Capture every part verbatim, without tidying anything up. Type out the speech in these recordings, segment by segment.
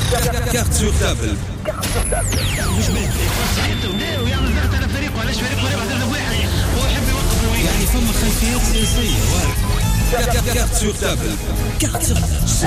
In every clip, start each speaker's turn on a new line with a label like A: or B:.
A: كارت سور تابل. يعني فما خلفيات سياسية وارد. كارت سور تابل. كارت سور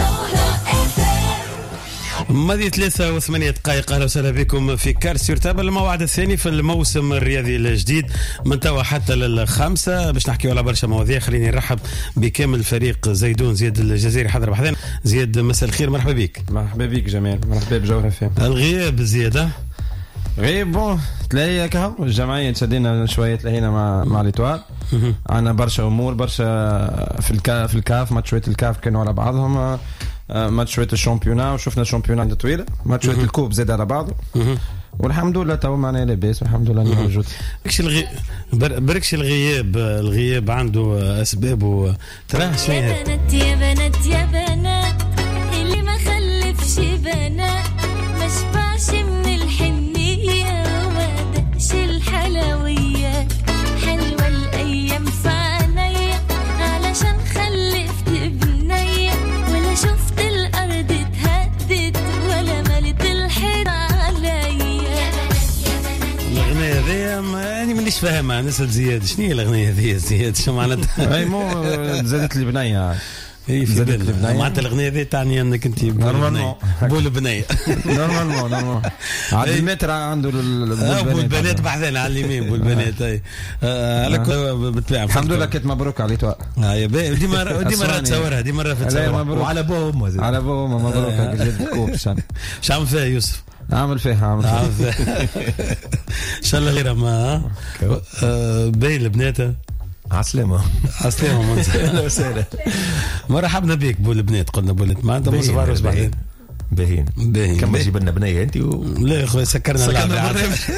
A: ماضي ثلاثة وثمانية دقائق. أهلا وسهلا بكم في كارت سور تابل، الموعد الثاني في الموسم الرياضي الجديد من توا حتى للخامسة باش نحكيو على برشا مواضيع. خليني نرحب بكامل فريق زيدون. زياد الجزائري حضر بحذنا. زياد مساء الخير، مرحبا بك.
B: مرحبا بك جمال، مرحبا بجوهر فهم.
A: الغياب زيادة
B: غيب بون تلاقي كهو الجمعية تشدينا شوية، تلاقينا مع مع ليتوال. عندنا برشا أمور، برشا في الكاف في الكاف ماتشات الكاف كانوا على بعضهم، ماتشات الشامبيونا وشفنا الشامبيونا طويلة، ماتشات الكوب زاد على بعضه. والحمد لله تو معنا لاباس والحمد لله انه موجود.
A: بركش الغي... بركش الغياب الغياب عنده اسباب وتراه شيء.
C: يا بنات يا بنات يا بنات اللي ما خلفش بنات ما شبعش من الحنية وما دقش الحلويات. حلوة الايام في عينيا علشان خلفت بنية، ولا شفت الارض اتهدت ولا ملت الحيط عليا.
A: الأغنية ذي ماني مانيش فاهمها. نسأل زياد شنو هي الأغنية ذي زياد شو معناتها؟
B: اي مو زادت لي بنية.
A: اي في بالي معناتها الأغنية ذي تعني انك انت
B: نورمالمون
A: بول بنية.
B: نورمالمون نورمالمون على المتر عنده
A: بول بنات بحذنا على اليمين بول بنات. اي على كل بالطبيعة
B: الحمد لله كنت مبروك على ليتوا.
A: اه يا باهي دي مرة دي مرة تصورها دي مرة في تصورها
B: وعلى بو امه على بو امه مبروك جد كوب.
A: شو عم فيها يوسف؟
B: عامل فيها عامل
A: فيها ان شاء الله غير ما باين البنات
D: عسلامة
A: عسلامة
D: أهلا وسهلا.
A: مرحبا بك بول البنات. قلنا بولت ما عندهم صغار بعدين
D: باهين باهين كم تجيب لنا بنية أنت و...
A: لا يا أخوي سكرنا اللعبة.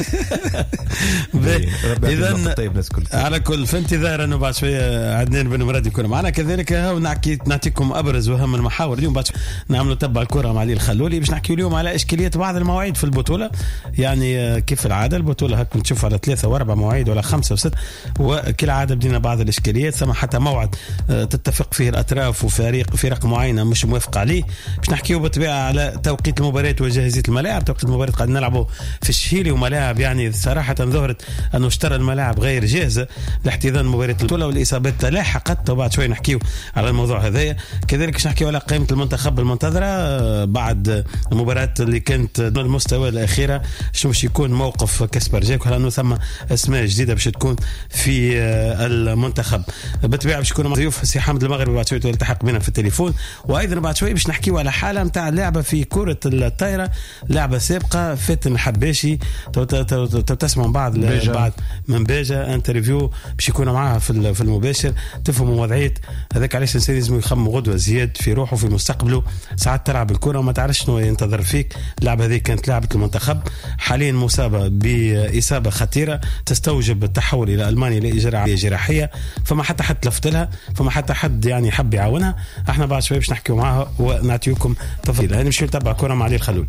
A: إذن على كل في انتظار أنه بعد شوية عدنان بن مراد يكون معنا كذلك. هاو نحكي نعطيكم أبرز وأهم المحاور اليوم. بعد نعملوا تبع الكرة مع علي الخلولي باش نحكي اليوم على إشكاليات بعض المواعيد في البطولة. يعني كيف العادة البطولة هكذا نشوف على ثلاثة وأربع مواعيد ولا خمسة وست، وكل عادة بدينا بعض الإشكاليات. ثم حتى موعد تتفق فيه الأطراف وفريق فرق معينة مش موافق عليه. باش نحكيو بالطبيعة على توقيت المباريات وجاهزية الملاعب. توقيت المباريات قاعد نلعبوا في الشهيلي وملاعب يعني صراحة ظهرت أنه اشترى الملاعب غير جاهزة لاحتضان مباريات البطولة، والإصابات لاحقت. وبعد شوي نحكيو على الموضوع هذايا. كذلك باش نحكيو على قائمة المنتخب المنتظرة بعد المباراة اللي كانت دون المستوى الأخيرة. شو باش يكون موقف كاسبر جاك، لأنه ثم أسماء جديدة باش تكون في المنتخب. بالطبيعة باش يكونوا ضيوف سي حمد المغربي بعد شوي يلتحق بنا في التليفون. وأيضا بعد شوي باش نحكيو على حالة متاع اللعبة في كرة الطائرة، لعبة سابقة فاتن الحباشي. تسمعوا بعض بعد من باجة انترفيو باش يكونوا معاها في في المباشر تفهموا وضعية هذاك. علاش الانسان لازم يخمم غدوة زياد في روحه في مستقبله. ساعات تلعب الكرة وما تعرفش شنو ينتظر فيك. اللعبة هذه كانت لعبة المنتخب حاليا مصابة بإصابة خطيرة تستوجب التحول إلى ألمانيا لإجراء جراحية. فما حتى حد لفت لها، فما حتى حد يعني حب يعاونها. احنا بعد شوي باش نحكيو معاها ونعطيكم تفاصيل. هاني مشيو تبع كرة مع علي الخلولي.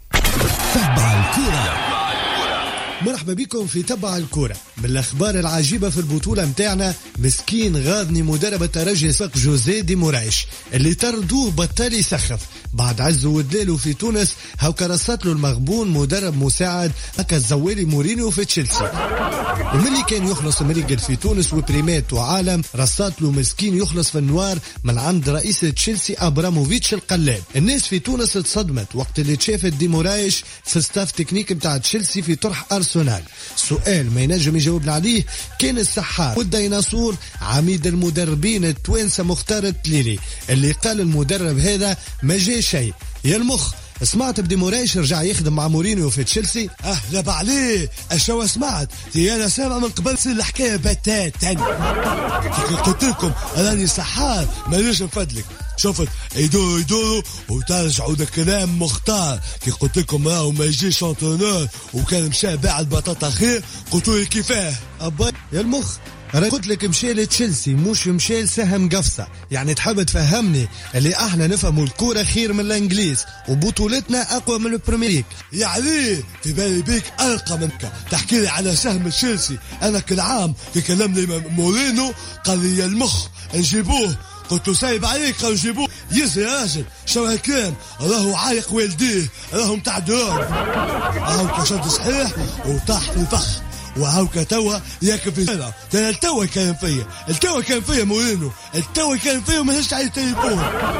E: تبع الكرة. مرحبا بكم في تبع الكرة. من الأخبار العجيبة في البطولة متاعنا مسكين غاضني مدرب الترجي السابق جوزيه دي مورايش اللي طردوه بطل يسخف بعد عزو ودلالو في تونس. هاو كرصت له المغبون مدرب مساعد هكا الزوالي مورينيو في تشيلسي. وملي كان يخلص مريقل في تونس وبريمات وعالم رصات له مسكين يخلص في النوار من عند رئيس تشيلسي أبراموفيتش القلاب. الناس في تونس تصدمت وقت اللي تشافت دي مورايش في ستاف تكنيك متاع تشيلسي في طرح أرسنال. سؤال ما ينجم يجاوبنا عليه كان السحار والديناصور عميد المدربين التوانسة مختار التليلي اللي قال المدرب هذا ما جاي شيء. يا المخ سمعت بدي مورايش رجع يخدم مع مورينيو في تشيلسي؟ اه لا بعليه اشو سمعت دي انا سامع من قبل سن الحكايه بتاتا. قلت لكم انني سحار ما نجم فدلك. شفت يدوروا يدوروا وترجعوا ده كلام مختار. كي قلت لكم راهو ما يجيش انترنور وكان مشى باع البطاطا خير قلتوا لي كيفاه ابا يا المخ. قلت لك مشي لتشيلسي مش مشي لسهم قفصة. يعني تحب تفهمني اللي احنا نفهموا الكورة خير من الانجليز وبطولتنا اقوى من البريمير. يعني في بالي بيك ارقى منك تحكي لي على سهم تشيلسي. انا كل عام في كلامني مورينو قال لي المخ نجيبوه قلت له سايب عليك خلو جيبوه يزي راجل شو هكان راهو عايق والديه راهو متاع دور هاو كشد صحيح وطاح في الفخ وهاوكا توا ياكل في الشارع. ترى التوا كان فيا التوا كان فيا مورينو التوا كان فيا وماهيش على التليفون.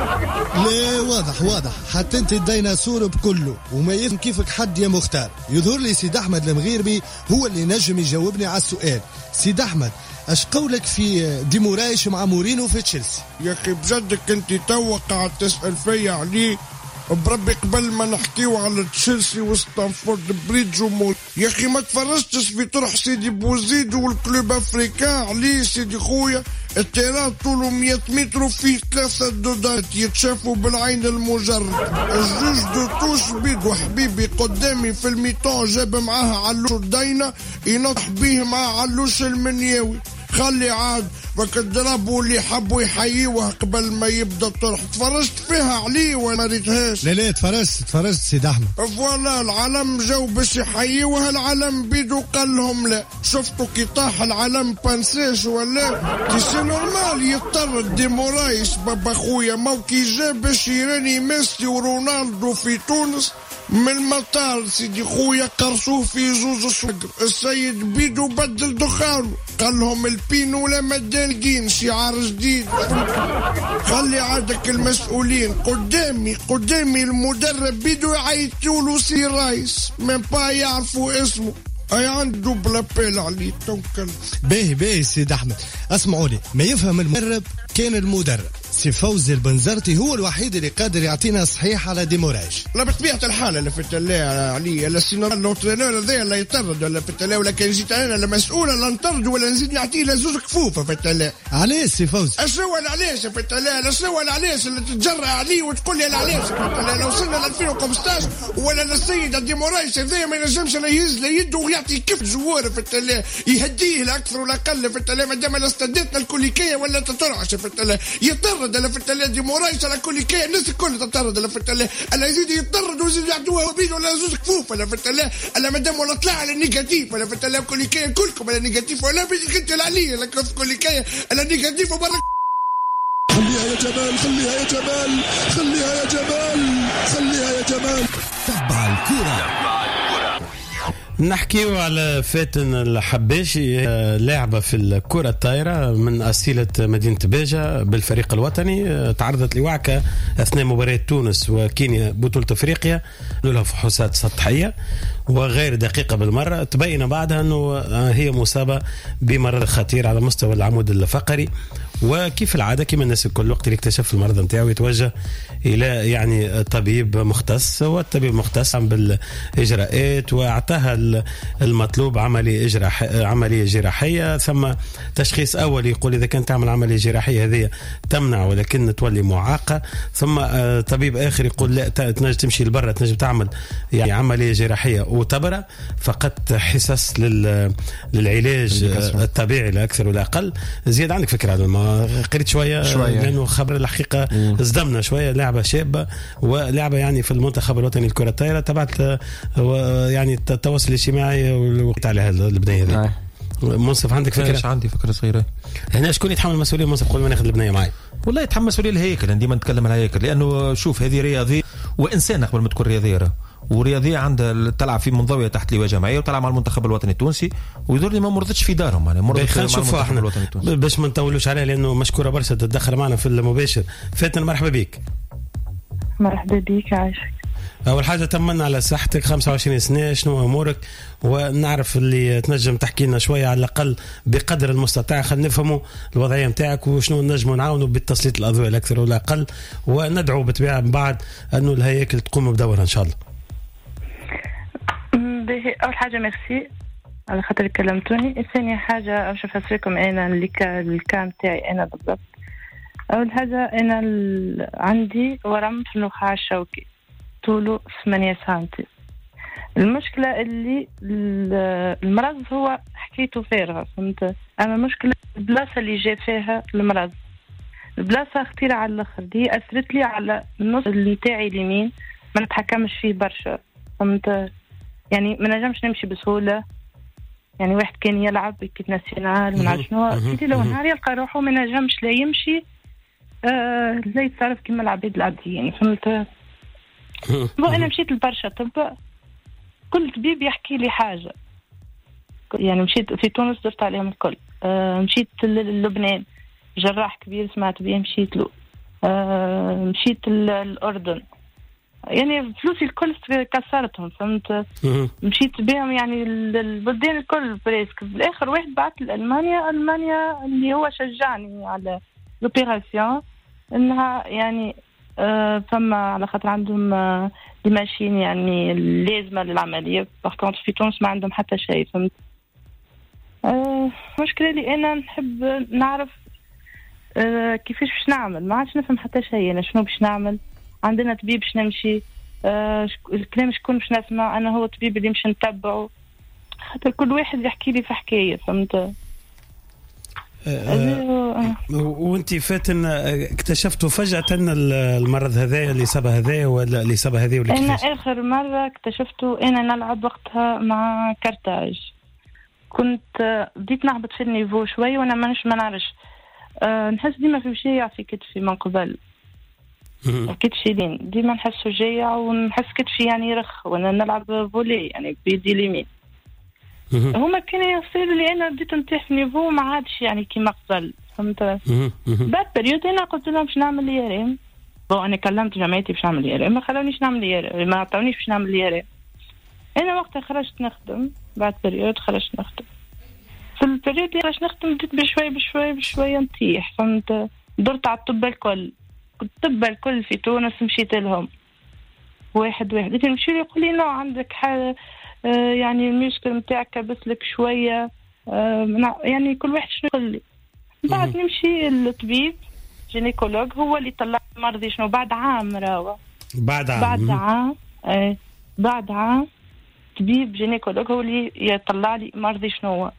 E: لا واضح واضح حتى انت الديناصور بكله وما يفهم كيفك حد يا مختار. يظهر لي سيد احمد المغيربي هو اللي نجم يجاوبني على السؤال. سيد احمد اش قولك في دي مورايش مع مورينو في تشيلسي؟
F: يا اخي بجدك انت توا قاعد تسال فيا عليه بربي قبل ما نحكيو على تشيلسي وستانفورد بريدج ومول. يا اخي ما تفرجتش في طرح سيدي بوزيد والكلوب افريكان عليه سيدي خويا التيران طوله مية متر وفيه ثلاثة دودات يتشافوا بالعين المجرد. الجوج دوتوش بيدو حبيبي قدامي في الميتون جاب معاه علوش الدينة ينطح بيه مع علوش المنياوي. خلي عاد فكدربوا اللي حبوا يحييوه قبل ما يبدا الطرح. تفرجت فيها عليه ولا ريتهاش؟
E: لا لا تفرجت تفرجت سيد احمد.
F: فوالا العلم جو باش يحييوها العلم بيدو قال لهم لا. شفتوا كي طاح العلم بانسيش ولا تيسي نورمال يضطر دي مورايس بابا خويا موكي جا باش يراني ميسي ورونالدو في تونس من المطار سيدي خويا قرصوه في زوز صقر. السيد بيدو بدل دخانه قال لهم البينو لا مدالقين شعار جديد. خلي عادك المسؤولين قدامي قدامي المدرب بيدو يعيطولو سي رايس من با يعرفوا اسمه. اي عنده بلا بيل عليه توكل.
E: باهي باهي سيد احمد اسمعوني ما يفهم المدرب كان المدرب. سي فوزي البنزرتي هو الوحيد اللي قادر يعطينا صحيح على دي مورايش.
F: لا بطبيعة الحال اللي في التلاعة علي لا سيناريو لوترينور ذا لا يطرد ولا في التلاعة ولا كان جيت انا لا مسؤول لا نطرد ولا نزيد نعطيه لزوز كفوفة في التلاعة.
E: علاش سي فوزي؟
F: اشوال علاش في التلاعة اشوال علاش اللي تتجرأ عليه وتقول لي علاش في التلاعة. لو وصلنا ل ألفين وخمسطاش ولا للسيد دي مورايش ذا ما ينجمش لا يهز لا يده ويعطي كيف جوار في التلاعة يهديه لاكثر ولا اقل في التلاعة ما دام استديتنا الكوليكية ولا تترعش في التلاعة يطرد على في التلاعة دي مورايش على كوليكية الناس الكل تطرد على في التلاعة الا يزيد يطرد ويزيد يعدوها وبيد ولا زوز كفوف ولا في التلاعة الا مادام ولا طلع على النيجاتيف ولا في التلاعة كوليكية كلكم على النيجاتيف ولا بيجي كنت العليه لك في كوليكية على النيجاتيف وبرا.
G: خليها يا جمال خليها يا جمال خليها يا جمال خليها يا جمال. تبع الكرة.
A: نحكيو على فاتن الحباشي لاعبة في الكرة الطايرة من أصيلة مدينة باجة بالفريق الوطني. تعرضت لوعكة أثناء مباراة تونس وكينيا بطولة أفريقيا لها فحوصات سطحية وغير دقيقة بالمرة. تبين بعدها أنه هي مصابة بمرض خطير على مستوى العمود الفقري وكيف العادة كما الناس الكل وقت اللي اكتشف المرض نتاعو يتوجه إلى يعني طبيب مختص والطبيب مختص بالإجراءات واعطاها المطلوب عملية إجراح عملية جراحية ثم تشخيص أول يقول إذا كانت تعمل عملية جراحية هذه تمنع ولكن تولي معاقة ثم طبيب آخر يقول لا تنجم تمشي لبرا تنجم تعمل يعني عملية جراحية وتبرة فقط حصص للعلاج الطبيعي لا أكثر ولا أقل. زياد عندك فكرة على ما قريت شوية, شوية لأنه خبر الحقيقة ازدمنا شوية. لعبة شابة ولعبة يعني في المنتخب الوطني الكرة الطايرة تبعت يعني التواصل الاجتماعي والوقت على هذا البداية هذه. منصف عندك فكرة؟
D: ايش عندي فكرة صغيرة هنا.
A: شكون يتحمل المسؤولية منصف قبل ما ناخذ البناية معي؟
D: والله يتحمل مسؤولية الهيكل. ديما نتكلم على الهيكل لأنه شوف هذه رياضية وإنسان قبل ما تكون رياضية ورياضية عندها تلعب في منضوية تحت لواء جماعية وتلعب مع المنتخب الوطني التونسي ويدور لي ما مرضتش في دارهم يعني مرضت مع المنتخب
A: احنا
D: الوطني التونسي
A: باش ما نطولوش عليها لأنه مشكورة برشا تتدخل معنا في المباشر. فاتن مرحبا بك.
H: مرحبا بك عايشك.
A: أول حاجة تمنى على صحتك خمسة وعشرين سنة شنو أمورك ونعرف اللي تنجم تحكي لنا شوية على الأقل بقدر المستطاع خلينا نفهموا الوضعية متاعك وشنو نجموا نعاونوا بالتسليط الأضواء الأكثر ولا أقل وندعو بالطبيعة من بعد أنه الهياكل تقوم بدورها إن شاء الله.
H: أول حاجة ميرسي على خاطر كلمتوني. ثاني حاجة باش نفسركم أنا الكام تاعي أنا بالضبط. أول حاجة أنا عندي ورم في النخاع الشوكي طوله ثمانية سنتي. المشكلة اللي المرض هو حكيته فارغة فهمت. أما المشكلة البلاصة اللي جاء فيها المرض البلاصة خطيرة على الآخر دي أثرت لي على النص اللي تاعي اليمين ما نتحكمش فيه برشا فهمت. يعني ما نجمش نمشي بسهولة. يعني واحد كان يلعب كيت ناسيونال من عشنو كيتي لو نهار يلقى روحه ما نجمش لا يمشي آه لا يتصرف كما العباد العاديين فهمت. بو انا مشيت لبرشا طب، كل طبيب يحكي لي حاجه، يعني مشيت في تونس درت عليهم الكل. آه مشيت للبنان جراح كبير سمعت بيه مشيت له. آه مشيت الأردن، يعني فلوسي الكل كسرتهم فهمت. مشيت بهم يعني البلدان الكل بريسك. بالاخر واحد بعت لألمانيا، ألمانيا اللي هو شجعني على لوبيراسيون انها يعني آه فما على خاطر عندهم آه دي ماشين يعني لازمه للعمليه. باغ في تونس ما عندهم حتى شيء فهمت. آه مشكلة لي أنا نحب نعرف آه كيفاش باش نعمل، ما عادش نفهم حتى شيء. أنا شنو باش نعمل؟ عندنا طبيب باش نمشي، آه الكلام شكون باش نسمع؟ أنا هو الطبيب اللي مش نتبعه، خاطر كل واحد يحكي لي في حكاية فهمت.
A: أه أه وانت فاتن اكتشفتوا فجأة المرض هذا اللي صاب هذا ولا اللي صاب هذا ولا
H: كيفاش؟ أنا آخر مرة اكتشفته أنا نلعب وقتها مع كارتاج، كنت بديت نهبط في النيفو شوي وانا مانيش ما نعرفش. أه نحس ديما في شيء في كتفي من قبل، كتفي لين ديما نحسه جايع ونحس كتفي يعني يرخ وانا نلعب فولي يعني بيدي اليمين. هما كانوا يصيروا لي انا بديت نطيح في النيفو ما عادش يعني كيما قبل فهمت. بعد بريود انا قلت لهم باش نعمل لي ريم. بون انا كلمت جمعيتي باش نعمل لي ريم، ما خلونيش نعمل لي ريم، ما عطاونيش باش نعمل لي ريم. انا وقتها خرجت نخدم، بعد بريود خرجت نخدم. في البريود اللي خرجت نخدم بديت بشوي بشوي بشوي نطيح فهمت. درت على الطب الكل، الطب الكل في تونس مشيت لهم واحد واحد. لكن مشي لي يقول لي نو عندك حاجه آه يعني المشكل نتاعك كبس لك شويه آه يعني كل واحد شنو يقول لي. بعد نمشي الطبيب جينيكولوج هو اللي طلع مرضي شنو بعد عام راهو
A: بعد عام
H: بعد عام آه بعد عام طبيب جينيكولوج هو اللي يطلع لي مرضي شنو هو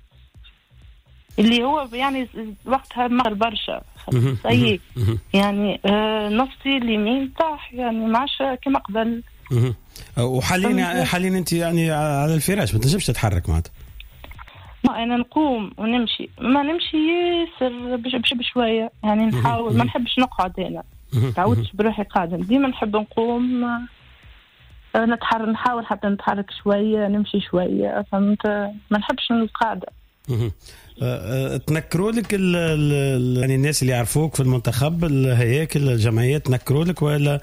H: اللي هو يعني وقتها مر برشا صحيح يعني آه نفسي اليمين طاح يعني ماش كما قبل.
A: وحاليا حاليا انت يعني على الفراش ما تنجمش تتحرك معناتها؟
H: ما انا نقوم ونمشي، ما نمشي ياسر بش بشويه يعني نحاول، ما نحبش نقعد هنا تعودت بروحي قاعده، ديما نحب نقوم نتحرك نحاول حتى نتحرك شويه نمشي شويه فهمت، ما نحبش القاعده.
A: تنكروا لك يعني الناس اللي يعرفوك في المنتخب الهياكل الجمعيات تنكروا لك ولا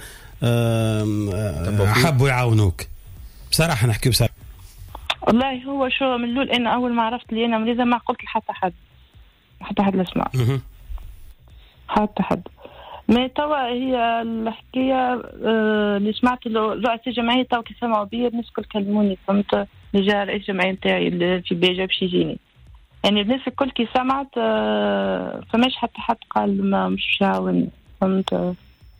A: حبوا يعاونوك؟ بصراحه نحكي بصراحه
H: والله هو شو من الاول انا اول ما عرفت لي انا مريضه ما قلت لحتى حد حتى حد لا سمع حتى حد. ما توا هي الحكايه اللي سمعت له رئيس الجمعيه توا كي سمعوا بيا الناس الكل كلموني فهمت، اللي جا رئيس الجمعيه نتاعي في بيجا باش يجيني يعني الناس الكل كي سمعت فماش حتى حد قال ما مش يعاوني فهمت.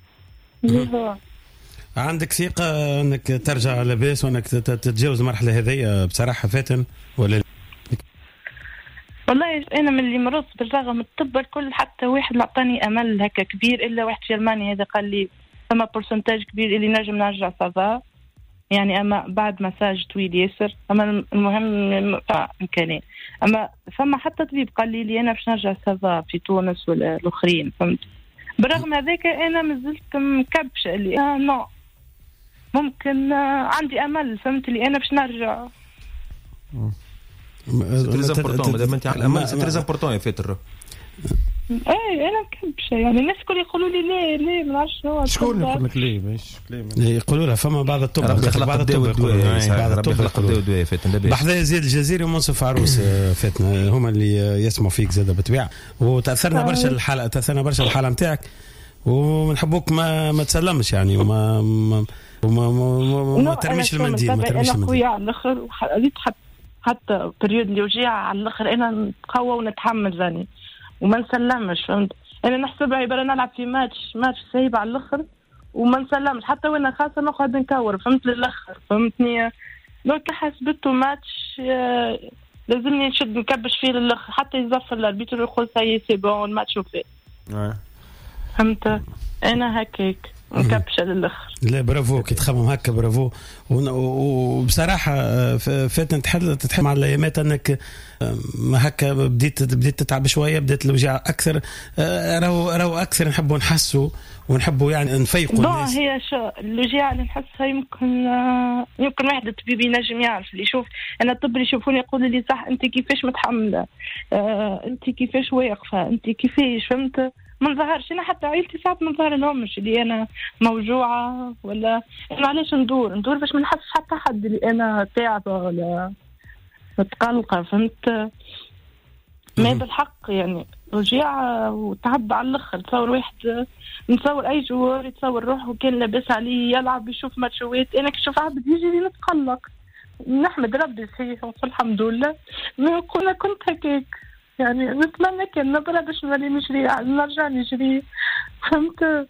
A: عندك ثقة انك ترجع لاباس وانك تتجاوز المرحلة هذه بصراحة فاتن ولا؟
H: والله انا من اللي مرضت بالرغم الطب الكل حتى واحد عطاني امل هكا كبير الا واحد جرماني هذا قال لي ثم برسنتاج كبير اللي نجم نرجع صافا يعني، اما بعد مساج طويل ياسر، اما المهم امكانيه. اما ثم حتى طبيب قال لي لي انا باش نرجع صافا في تونس ولا الاخرين فهمت. برغم هذاك انا مازلت مكبشه اللي آه نو ممكن آه عندي امل فهمت لي انا باش نرجع.
D: سي تري امبورطون مادام انت على الامل سي تري امبورطون يا فاتر.
H: اي انا مكبشه يعني الناس كل يقولوا لي ليه ليه ما نعرفش شنو
B: شكون يقول لك ليه باش
A: يقولوا لها فما بعض الطب
D: بعض الطب بعض الطب
A: بحذا زيد الجزيري ومنصف عروس فاتنا هما اللي يسمعوا فيك زاد بالطبيعه وتاثرنا برشا الحلقه تاثرنا برشا الحاله نتاعك ونحبوك ما ما تسلمش يعني وما ما وما ما, ما ترميش المنديل ما ترميش
H: المنديل. انا خويا على الاخر وحديت حتى حتى بريود اللي وجيع على الاخر انا نتقوى ونتحمل زاني وما نسلمش فهمت. انا نحسبها يبقى نلعب في ماتش ماتش سايب على الاخر وما نسلمش حتى وانا خاصه نقعد نكور فهمت للاخر فهمتني. لو حسبته ماتش لازمني نشد نكبش فيه للاخر حتى يزفر الاربيتر يقول سي سي بون الماتش وفات فهمت. انا هكاك مكبشه للاخر.
A: لا برافو كي تخمم هكا برافو. وبصراحه فاتن تحل تتحل مع الايامات انك هكا بديت بديت تتعب شويه بديت الوجع اكثر. راهو راهو اكثر نحبوا نحسوا ونحبوا يعني نفيقوا الناس.
H: هي شو الوجع اللي نحسها يمكن يمكن واحد الطبيب ينجم يعرف اللي يشوف. انا الطب اللي يشوفوني يقولوا لي صح انت كيفاش متحمله آه، انت كيفاش واقفه انت كيفاش فهمت. ما نظهرش انا حتى عائلتي ساعات ما نظهر لهمش اللي انا موجوعه ولا انا علاش ندور ندور باش ما نحسش حتى حد اللي انا تعبه ولا متقلقه فهمت. ما بالحق يعني رجع وتعب على الاخر. تصور واحد نتصور اي جوار يتصور روحه كان لاباس عليه يلعب يشوف ماتشوات. انا كنشوف عبد يجي نتقلق. نحمد ربي صحيح الحمد لله. ما كنا كنت هكاك يعني نتمنى كان نبرة باش نولي نجري نرجع نجري فهمت.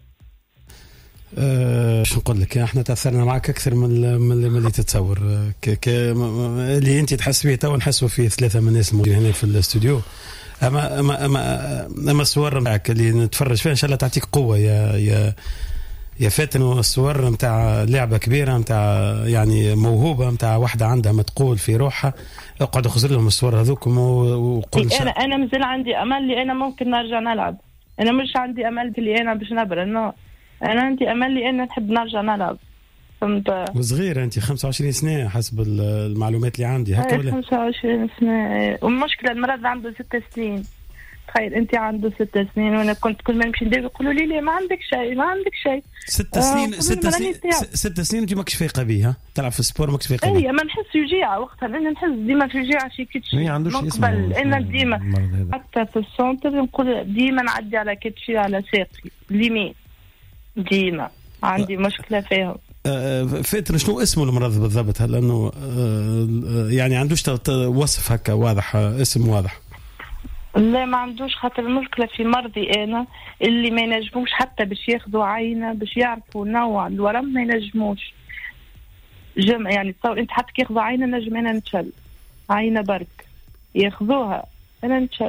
A: أه شو نقول لك احنا تاثرنا معك اكثر من من اللي تتصور. ك ك اللي انت تحس به تو نحسوا فيه ثلاثه من الناس الموجودين هنا في الاستوديو. اما اما اما, أما الصور نتاعك اللي نتفرج فيها ان شاء الله تعطيك قوه يا يا يا فاتن. والصور نتاع لعبه كبيره نتاع يعني موهوبه نتاع واحده عندها متقول في روحها. اقعد خزر لهم الصور هذوكم وقول
H: انا انا مازال عندي امل اللي انا ممكن نرجع نلعب. انا مش عندي امل اللي انا باش نبرا انه انا عندي امل اللي انا نحب نرجع نلعب فهمت.
A: وصغيره انت خمسة وعشرين سنه حسب المعلومات اللي عندي هكا ولا
H: خمسة وعشرين سنه. والمشكله المرض عنده ست سنين. تخيل انت عنده ست سنين وانا كنت كل ما نمشي ندير يقولوا لي لي ما عندك شيء ما عندك شيء.
A: ست سنين آه ست سنين ست سنين انت ماكش فايقه بها تلعب في السبور ماكش فايقه بها.
H: اي ما نحس يجيع وقتها انا نحس ديما في يجيع شي كتشي مقبل انا ديما حتى في السونتر نقول ديما نعدي على كتشي على ساقي اليمين ديما عندي مشكله فيهم.
A: فاتن شنو اسمه المرض بالضبط؟ هل انه يعني عندوش وصف هكا واضح اسم واضح؟
H: لا ما عندوش. خاطر المشكله في مرضي انا اللي ما ينجموش حتى باش ياخذوا عينه باش يعرفوا نوع الورم ما ينجموش جمع. يعني تصور انت حتى ياخذوا عينه نجم انا نتشل عينه برك ياخذوها انا نتشل.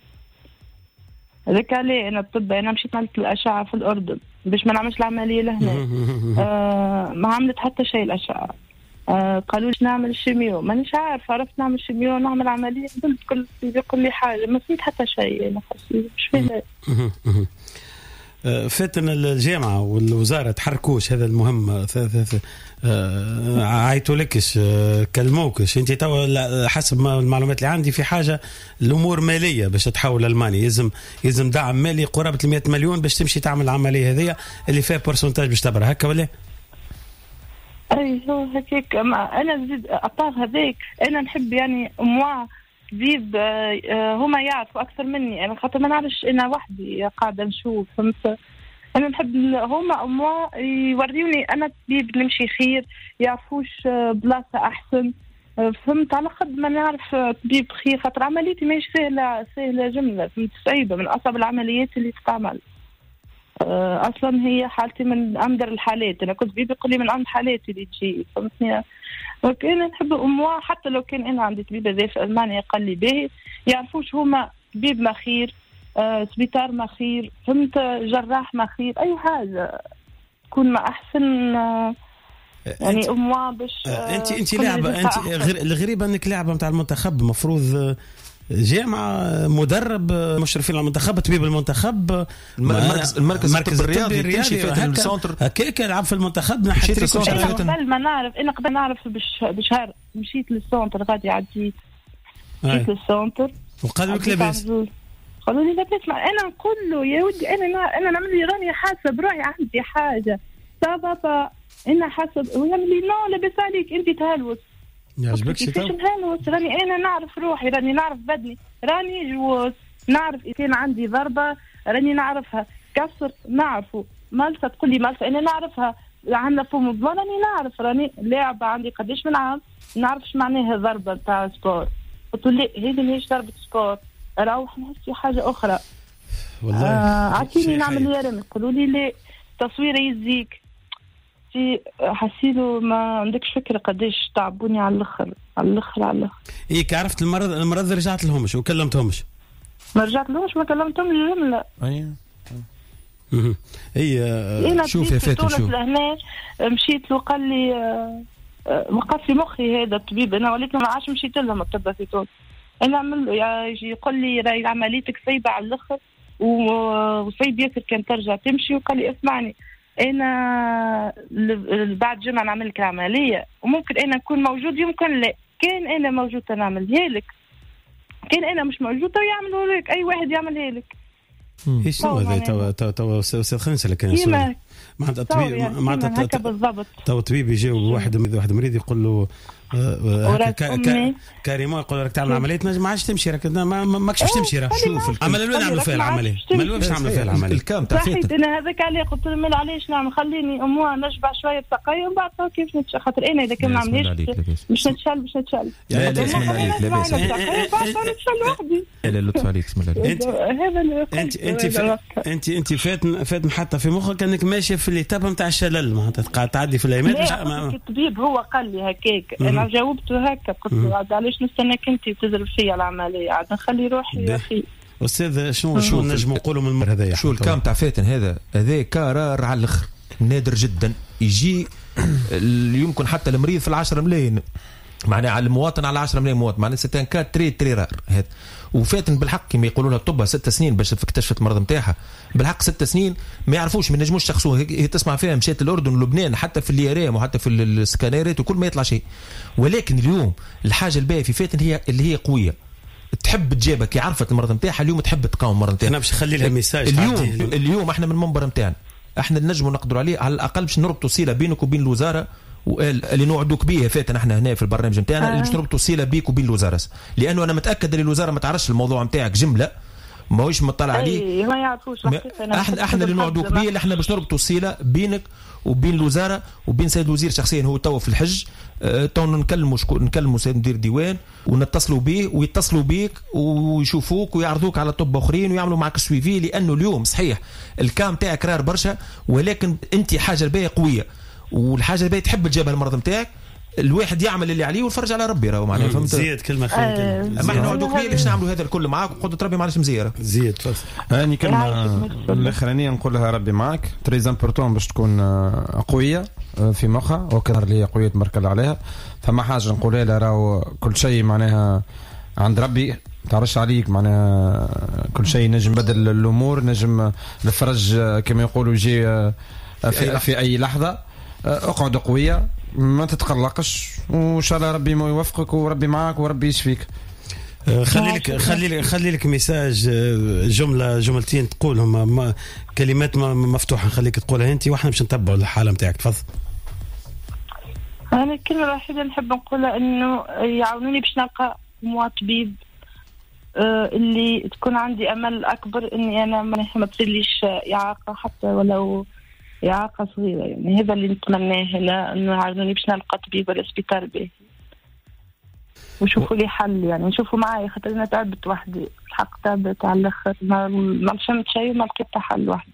H: هذاك عليه انا الطب انا مشيت عملت الاشعه في الاردن باش ما نعملش العمليه لهنا. آه ما عملت حتى شيء الاشعه. آه قالوا لي نعمل شيميو مانيش عارف عرفت نعمل شيميو نعمل عمليه قلت كل كل حاجه ما فهمت حتى شيء انا مش فاهمه.
A: فاتن الجامعه والوزاره تحركوش هذا المهم عيطوا لكش كلموكش انت تو حسب ما المعلومات اللي عندي في حاجه الامور ماليه باش تحول المانيا يلزم يلزم دعم مالي قرابه مئة مليون باش تمشي تعمل العمليه هذه اللي فيها بورسنتاج باش تبرا هكا ولا؟
H: اي هو هكاك. انا زيد اطار هذاك انا نحب يعني موا طبيب هما يعرفوا اكثر مني انا خاطر ما نعرفش انا وحدي قاعده نشوف فهمت. انا نحب هما موا يوريوني انا طبيب نمشي خير يعرفوش بلاصه احسن فهمت. على قد ما نعرف طبيب خير خاطر عمليتي ماهيش سهله سهله جمله فهمت. صعيبه من اصعب العمليات اللي تتعمل. اصلا هي حالتي من امدر الحالات. انا كنت بيبي يقول لي من امدر حالاتي اللي تجي فهمتني. وكان نحب اموا حتى لو كان انا عندي طبيبه زي في المانيا قال لي باهي يعرفوش هما طبيب ما خير آه، سبيطار ما خير فهمت جراح ما خير اي حاجه تكون ما احسن آه، يعني اموا باش
A: آه انت انت لاعبه انت الغريبه انك لاعبه نتاع المنتخب المفروض جامعة مدرب مشرفين على المنتخب طبيب المنتخب
D: المركز المركز الرياضي تمشي في السنتر
A: هكاك يلعب في المنتخب نحكي
H: قبل ما نعرف انا قبل نعرف بشهر مشيت للسنتر غادي عديت مشيت للسنتر
A: وقالوا لك لاباس
H: قالوا لي لاباس انا نقول له يا ودي انا انا نعمل لي راني حاسه بروحي عندي حاجه بابا انا حاسه ويعمل لي نو لاباس عليك انت تهلوس
A: يعجبك شي
H: كيفاش نهلوس راني انا نعرف روحي راني نعرف بدني راني جوز نعرف إذا كان عندي ضربه راني نعرفها كسر نعرفه مالسه تقول لي مالسه انا نعرفها عندنا فم الضوء راني نعرف راني لاعبه عندي قداش من عام نعرفش معناها ضربه تاع سبور قلت لي هذه ماهيش ضربه سبور اروح نحس في حاجه اخرى
A: والله
H: آه عطيني نعمل يا رامي قالوا لي لا تصويره يزيك حسيته ما عندكش فكره قداش تعبوني على الاخر على الاخر على الاخر
A: ايه عرفت المرض المرض رجعت لهمش وكلمتهمش
H: ما رجعت لهمش ما كلمتهمش جمله
D: ايوه
A: هي
D: شوف يا فاتن شوف
H: لهنا مشيت له قال لي وقف لي مخي هذا الطبيب. انا وليت ما عادش مشيت لهم الطب في تونس. انا عمل يجي يقول لي راهي عمليتك صعيبه على الاخر وصعيب ياسر كان ترجع تمشي. وقال لي اسمعني انا بعد جمعه نعمل لك العمليه وممكن انا نكون موجود يمكن لا. كان انا موجود نعملها لك كان انا مش موجوده يعملوا لك اي واحد يعملها لك.
A: ايش هو هذا تو تو تو استاذ خنسه لك انا سؤال معناتها الطبيب معناتها تو الطبيب يجي واحد واحد مريض يقول له كريمه يقول لك تعمل عمليه ما عادش تمشي راك ماكش باش تمشي راه شوف عمل وين نعملوا فيها العمليه ما باش نعملوا فيها العمليه
D: الكام تاع
H: فاتن انا هذاك عليه قلت له علاش نعمل خليني امها نشبع شويه سقايه ومن بعد كيف نتش خاطر انا اذا كان ما عمليش مش نتشال باش نتشال
D: لا بسم الله عليك لا باس لا لطف عليك بسم الله
A: عليك. انت انت انت انت فاتن فاتن حتى في مخك انك ماشي في الايتاب نتاع الشلل معناتها قاعد تعدي في الايامات
H: الطبيب هو قال لي هكاك انا جاوبته هكا قلت له علاش نستناك انت تضرب فيا العمليه عاد نخلي روحي يا اخي.
A: استاذ شنو شنو نجم نقولوا من المرض هذايا
D: شو الكام تاع فاتن هذا هذا كرار على الاخر نادر جدا يجي يمكن حتى المريض في العشرة ملايين معناها على المواطن على عشرة ملايين مواطن معناها ستان كات تري تري رار هذا. وفاتن بالحق كما يقولوا لها طب ست سنين باش اكتشفت المرض نتاعها بالحق ست سنين ما يعرفوش ما ينجموش يشخصوها. هي تسمع فيها مشات الاردن ولبنان حتى في اليارام وحتى في السكانيرات وكل ما يطلع شيء. ولكن اليوم الحاجه الباهيه في فاتن هي اللي هي قويه تحب تجيبك كي عرفت المرض نتاعها اليوم تحب تقاوم المرض نتاعها.
A: انا باش نخلي لها ميساج
D: اليوم اليوم احنا من المنبر نتاعنا احنا نجموا نقدروا عليه على الاقل باش نربطوا صله بينك وبين الوزاره اللي نوعدوك بيه فاتن احنا هنا في البرنامج نتاعنا اللي باش نربطوا صله بيك وبين الوزاره لانه انا متاكد ان الوزاره ما تعرفش الموضوع نتاعك جمله ماهوش مطلع عليه
H: اي ما يعرفوش
D: احنا احنا اللي نوعدوك بيه اللي احنا باش نربطوا الصله بينك وبين الوزاره وبين سيد الوزير شخصيا هو تو في الحج اه تو نكلموا شكون نكلموا سيد مدير ديوان ونتصلوا به ويتصلوا بيك ويشوفوك ويعرضوك على طب اخرين ويعملوا معك السويفي لانه اليوم صحيح الكام تاعك رار برشا ولكن انت حاجه الباهيه قويه والحاجه الباهيه تحب تجيبها المرض نتاعك الواحد يعمل اللي عليه والفرج على ربي راهو معناها فهمت.
A: زيد كلمه خير كلمه
D: اما احنا نوعدوك بيه باش نعملوا هذا الكل معاك وقدره ربي معلش مزيره.
A: زيد تفضل.
B: هاني كلمه الاخرانيه نقولها ربي معك تري امبورطون باش تكون قويه في مخها وكثر اللي هي قويه تبارك عليها. فما حاجه نقولها لها راهو كل شيء معناها عند ربي تعرفش عليك معناها كل شيء نجم بدل الامور نجم الفرج كما يقولوا يجي في, في اي لحظه. اقعد قويه ما تتقلقش وان شاء الله ربي ما يوفقك وربي معك وربي يشفيك.
A: خلي لك خلي لك خلي لك ميساج جمله جملتين تقولهم ما كلمات مفتوحه خليك تقولها انت واحنا باش نتبعوا الحاله نتاعك. تفضل.
H: انا الكلمه الوحيده اللي نحب نقولها انه يعاونوني باش نلقى مو طبيب اللي تكون عندي امل اكبر اني انا ما تصيرليش اعاقه حتى ولو إعاقة صغيرة. يعني هذا اللي نتمناه هنا إنه يعاونوني باش نلقى طبيب ولا سبيطار به وشوفوا لي حل يعني نشوفوا معايا خاطر أنا تعبت وحدي الحق تعبت على الآخر ما ما فهمت شيء وما لقيت حل وحدي.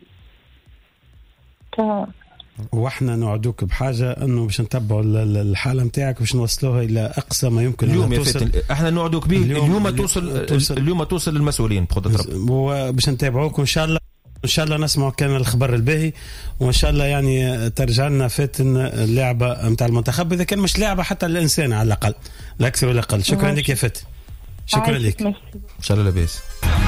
H: ف...
A: واحنا نوعدوك بحاجة إنه باش نتبعوا الحالة متاعك باش نوصلوها إلى أقصى ما يمكن.
D: اليوم توصل احنا نوعدوك به اليوم, اليوم توصل, توصل اليوم توصل للمسؤولين بقدرة ربي
A: وباش نتابعوك وإن شاء الله إن شاء الله نسمع كان الخبر الباهي وإن شاء الله يعني ترجع لنا فاتن اللعبة متاع المنتخب إذا كان مش لعبة حتى الإنسان على الأقل لا أكثر ولا أقل. شكرا لك يا فاتن. شكرا لك.
D: إن شاء الله لاباس.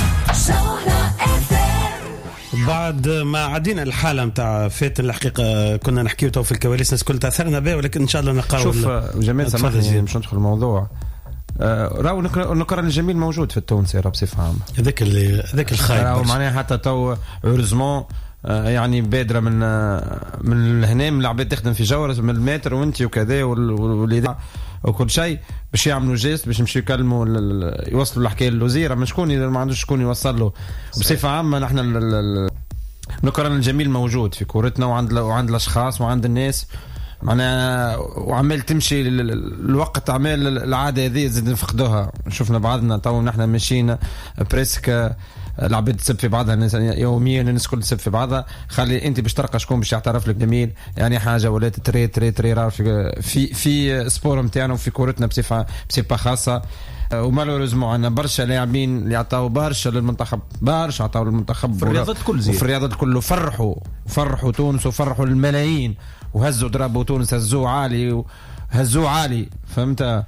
A: بعد ما عدينا الحالة متاع فاتن الحقيقة كنا نحكيه تو في الكواليس الناس كل تأثرنا به ولكن إن شاء الله نقاول.
B: شوف جميل سامحني مش ندخل الموضوع راهو النكران الجميل موجود في التونسي راه بصفه عامه
A: هذاك اللي هذاك الخايب
B: راهو معناها حتى تو اورزمون يعني بادره من من هنا من العباد تخدم في جورس من المتر وانت وكذا واللي وكل شيء باش يعملوا جيست باش يمشيو يكلموا يوصلوا الحكايه للوزيره مش شكون ما عندوش شكون يوصل له. بصفه عامه نحن النكران الجميل موجود في كورتنا وعند وعند الاشخاص وعند الناس معنا وعمال تمشي الوقت عمال العاده هذه زاد نفقدوها. شفنا بعضنا تو نحن ماشيين بريسك العباد تسب في بعضها، الناس يوميا الناس كل تسب في بعضها. خلي انت باش تلقى شكون باش يعترف لك جميل، يعني حاجه ولات تري تري تري رار في في, في سبور نتاعنا وفي كورتنا بصفه بصفه خاصه. ومالوريزمون عندنا برشا لاعبين اللي عطاو برشا للمنتخب، برشا عطاو للمنتخب
D: في الرياضات الكل زي
B: في الرياضات الكل، فرحوا فرحوا تونس وفرحوا الملايين وهزوا ضربوا تونس، هزوا عالي وهزوا عالي فهمت.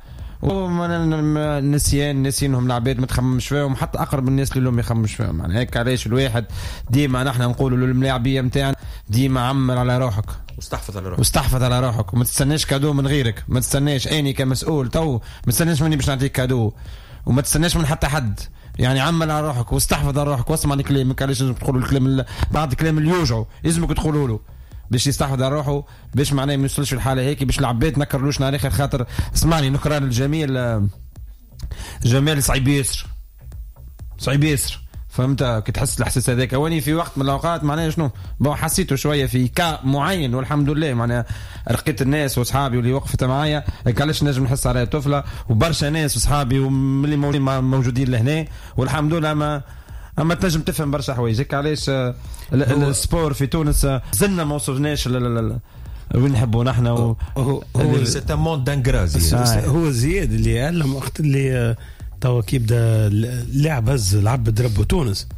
B: نسيان نسيانهم العباد ما تخممش فيهم، حتى اقرب الناس اللي لهم يخممش فيهم. يعني هيك علاش الواحد ديما نحن نقولوا للملاعبيه نتاعنا ديما عمل على روحك
D: واستحفظ على روحك
B: واستحفظ على روحك وما تستناش كادو من غيرك، ما تستناش اني كمسؤول تو ما تستناش مني باش نعطيك كادو، وما تستناش من حتى حد. يعني عمل على روحك واستحفظ على روحك واسمع كلامك. علاش لازم تقولوا الكلام بعض الكلام اللي يوجعوا لازمك تقولوا له باش يستحفظ على روحه، باش معناه ما يوصلش الحاله هيك، باش العباد نكرلوش نهار اخر. خاطر اسمعني نكران الجميل جمال صعيب ياسر صعيب ياسر فهمت. كي تحس الاحساس هذاك واني في وقت من الاوقات معناه شنو بون حسيته شويه في كا معين، والحمد لله معناه لقيت الناس واصحابي واللي وقفت معايا هيك. علاش نجم نحس على طفله وبرشا ناس واصحابي واللي موجودين لهنا والحمد لله. ما اما تنجم تفهم برشا حوايج هيك. علاش السبور في تونس زلنا ما وصلناش وين نحبوا نحن. هو
D: هو سيت موند دانغرازي
A: هو زياد اللي علم وقت اللي توا كي بدا اللاعب هز العب ضربوا تونس.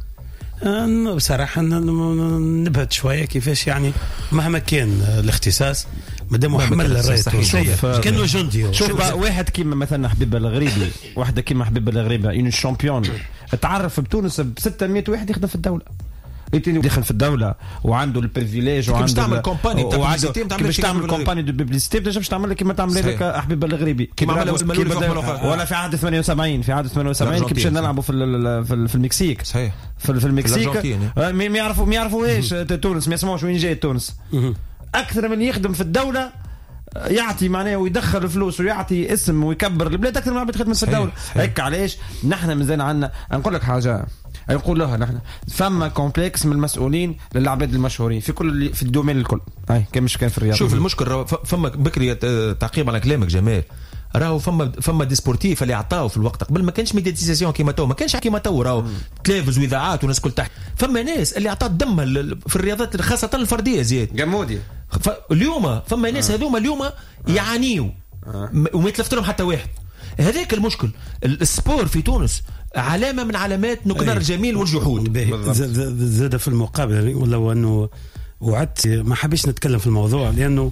A: بصراحه نبهت شويه كيفاش يعني مهما كان الاختصاص مادام محمل الرايه كانوا جندي.
B: شوف واحد كيما مثلا حبيب الغريبي، واحده كيما حبيب الغريبي اون شامبيون تعرف بتونس ب ستمية واحد يخدم في الدوله، يتني داخل في الدوله وعنده البريفيليج وعنده
D: تعمل كومباني
B: باش تعمل كومباني دو بيبليسيتي باش تعمل كيما تعمل لك حبيب الغريبي
D: كيما عمل
B: ولا في عهد ثمانية وسبعين في عهد ثمانية وسبعين كي باش نلعبوا في في المكسيك.
D: صحيح
B: في المكسيك ما يعرفوا ما يعرفوا ايش تونس، ما يسمعوش وين جاي تونس. اكثر من يخدم في الدوله يعطي معناه ويدخل فلوس ويعطي اسم ويكبر البلاد اكثر من عباد خدمه في الدوله. هيك علاش نحن مازال عندنا. نقول لك حاجه نقول لها نحن فما كومبلكس من المسؤولين للعباد المشهورين في كل في الدومين الكل. هاي كان مش كان في الرياضه.
D: شوف المشكل فما بكري تعقيب على كلامك جمال، راهو فما فما دي سبورتيف اللي عطاو في الوقت قبل ما كانش ميدياتيزاسيون كيما تو، ما كانش كيما تو راهو تلفز واذاعات وناس كل تحت. فما ناس اللي عطات دمها في الرياضات خاصه الفرديه زياد
B: جمودي.
D: اليوم فما ناس هذوما اليوم يعانيوا وما يتلفت لهم حتى واحد. هذاك المشكل. السبور في تونس علامه من علامات نقدر الجميل والجحود.
A: زاد في المقابل ولو انه وعدت ما حبيش نتكلم في الموضوع لانه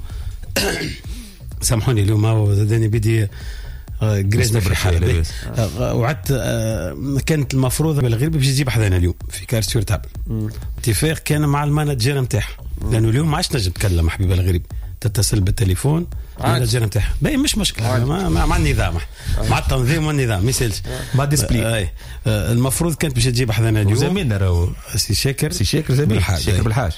A: سامحوني اليوم هو زادني بدي جريزنا في الحاله. وعدت كانت المفروض بالغربي باش يجيب حدانا اليوم في كارسيور تابل. اتفاق كان مع المانجر نتاعها لانه اليوم ما عادش نجم نتكلم حبيب الغريب، تتصل بالتليفون المانجر نتاعها باين مش مشكله مع, مع, مع النظام مع التنظيم والنظام ما يسالش
D: مع ديسبلي.
A: آه آه المفروض كانت باش تجيب حدانا اليوم
D: زميلنا راهو
A: سي شاكر
D: سي شاكر زميل شاكر بالحاج.